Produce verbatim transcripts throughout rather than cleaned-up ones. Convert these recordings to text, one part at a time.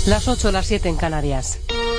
Las ocho, las siete en Canarias.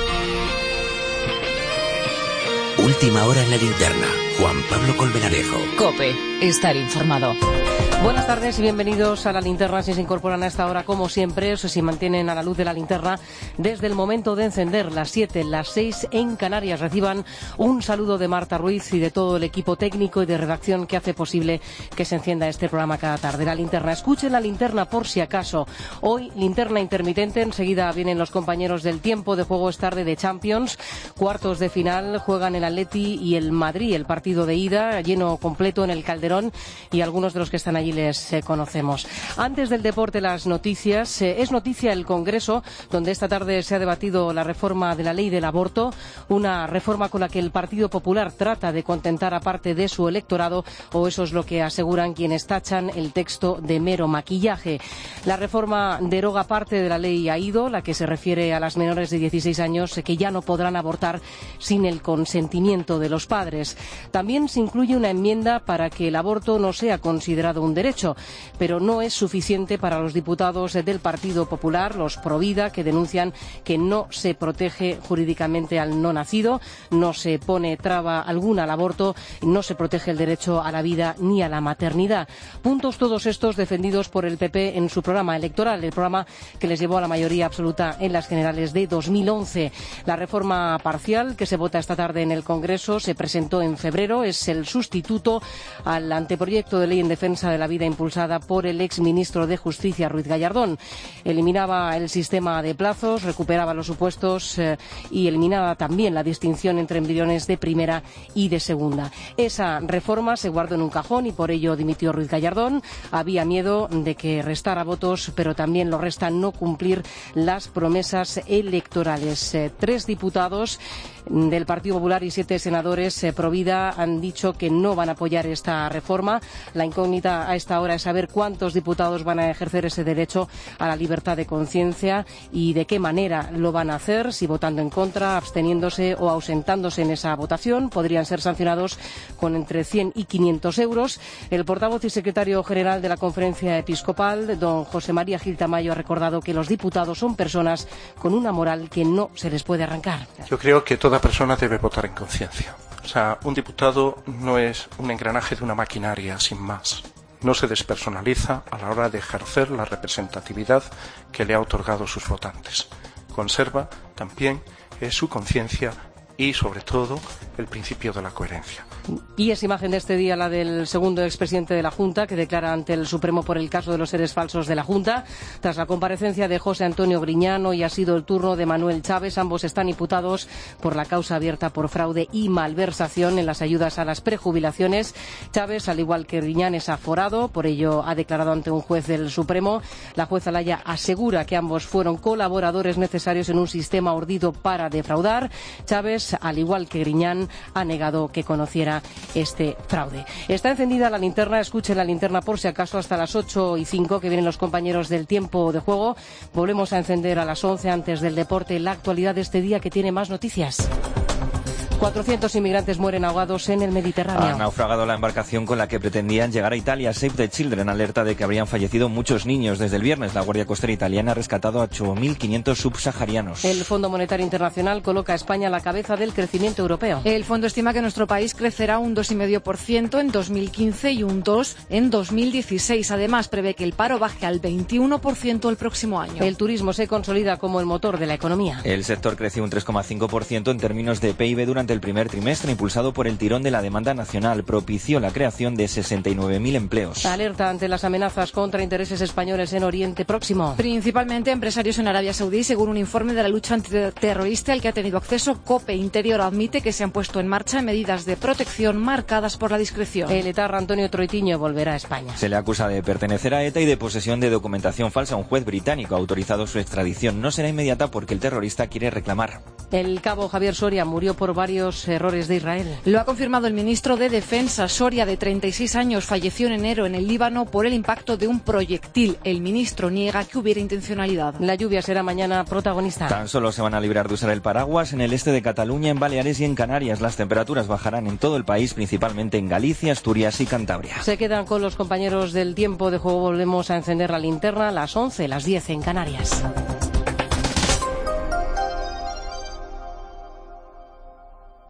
Última hora en la linterna. Juan Pablo Colmenarejo. COPE. Estar informado. Buenas tardes y bienvenidos a la linterna. Si se incorporan a esta hora, como siempre, o si mantienen a la luz de la linterna desde el momento de encender, las siete, las seis en Canarias. Reciban un saludo de Marta Ruiz y de todo el equipo técnico y de redacción que hace posible que se encienda este programa cada tarde. La linterna. Escuchen la linterna por si acaso. Hoy, linterna intermitente. Enseguida vienen los compañeros del tiempo de juego. Es tarde de Champions. Cuartos de final. Juegan el Atleti y el Madrid. El partido de ida, lleno completo en el Calderón, y algunos de los que están allí les eh, conocemos. Antes del deporte, las noticias. Eh, es noticia el Congreso, donde esta tarde se ha debatido la reforma de la ley del aborto, una reforma con la que el Partido Popular trata de contentar a parte de su electorado, o eso es lo que aseguran quienes tachan el texto de mero maquillaje. La reforma deroga parte de la ley AIDO, la que se refiere a las menores de dieciséis años eh, que ya no podrán abortar sin el consentimiento de los padres. También se incluye una enmienda para que el aborto no sea considerado un derecho, pero no es suficiente para los diputados del Partido Popular, los Provida, que denuncian que no se protege jurídicamente al no nacido, no se pone traba alguna al aborto, no se protege el derecho a la vida ni a la maternidad. Puntos todos estos defendidos por el P P en su programa electoral, el programa que les llevó a la mayoría absoluta en las generales de dos mil once. La reforma parcial que se vota esta tarde en el Congreso se presentó en febrero, es el sustituto al anteproyecto de ley en defensa de la vida impulsada por el exministro de Justicia, Ruiz Gallardón. Eliminaba el sistema de plazos, recuperaba los supuestos eh, y eliminaba también la distinción entre embriones de primera y de segunda. Esa reforma se guardó en un cajón y por ello dimitió Ruiz Gallardón. Había miedo de que restara votos, pero también lo resta no cumplir las promesas electorales. Eh, tres diputados del Partido Popular y siete senadores eh, Provida han dicho que no van a apoyar esta reforma. La incógnita a esta hora es saber cuántos diputados van a ejercer ese derecho a la libertad de conciencia y de qué manera lo van a hacer, si votando en contra, absteniéndose o ausentándose en esa votación. Podrían ser sancionados con entre cien y quinientos euros. El portavoz y secretario general de la Conferencia Episcopal, don José María Gil Tamayo, ha recordado que los diputados son personas con una moral que no se les puede arrancar. Yo creo que toda persona debe votar en conciencia. O sea, un diputado no es un engranaje de una maquinaria sin más. No se despersonaliza a la hora de ejercer la representatividad que le ha otorgado sus votantes. Conserva también eh, su conciencia y, sobre todo, el principio de la coherencia. Y es imagen de este día la del segundo expresidente de la Junta, que declara ante el Supremo por el caso de los seres falsos de la Junta. Tras la comparecencia de José Antonio Griñán, hoy ha sido el turno de Manuel Chávez. Ambos están imputados por la causa abierta por fraude y malversación en las ayudas a las prejubilaciones. Chávez, al igual que Griñán, es aforado, por ello ha declarado ante un juez del Supremo. La jueza Laya asegura que ambos fueron colaboradores necesarios en un sistema urdido para defraudar. Chávez, al igual que Griñán, ha negado que conociera este fraude. Está encendida la linterna, escuchen la linterna por si acaso hasta las ocho y cinco, que vienen los compañeros del tiempo de juego. Volvemos a encender a las once antes del deporte, la actualidad de este día que tiene más noticias. cuatrocientos inmigrantes mueren ahogados en el Mediterráneo. Ha naufragado la embarcación con la que pretendían llegar a Italia. Save the Children alerta de que habrían fallecido muchos niños. Desde el viernes, la Guardia Costera italiana ha rescatado a ocho mil quinientos subsaharianos. El Fondo Monetario Internacional coloca a España a la cabeza del crecimiento europeo. El fondo estima que nuestro país crecerá un dos coma cinco por ciento en dos mil quince y un dos por ciento en dos mil dieciséis. Además, prevé que el paro baje al veintiuno por ciento el próximo año. El turismo se consolida como el motor de la economía. El sector creció un tres coma cinco por ciento en términos de P I B durante el primer trimestre, impulsado por el tirón de la demanda nacional. Propició la creación de sesenta y nueve mil empleos. Alerta ante las amenazas contra intereses españoles en Oriente Próximo. Principalmente empresarios en Arabia Saudí, según un informe de la lucha antiterrorista al que ha tenido acceso COPE. Interior admite que se han puesto en marcha medidas de protección marcadas por la discreción. El etarra Antonio Troitiño volverá a España. Se le acusa de pertenecer a ETA y de posesión de documentación falsa. Un juez británico ha autorizado su extradición. No será inmediata porque el terrorista quiere reclamar. El cabo Javier Soria murió por varios errores de Israel. Lo ha confirmado el ministro de Defensa. Soria, de treinta y seis años, falleció en enero en el Líbano por el impacto de un proyectil. El ministro niega que hubiera intencionalidad. La lluvia será mañana protagonista. Tan solo se van a librar de usar el paraguas en el este de Cataluña, en Baleares y en Canarias. Las temperaturas bajarán en todo el país, principalmente en Galicia, Asturias y Cantabria. Se quedan con los compañeros del tiempo de juego. Volvemos a encender la linterna a las once, las diez en Canarias.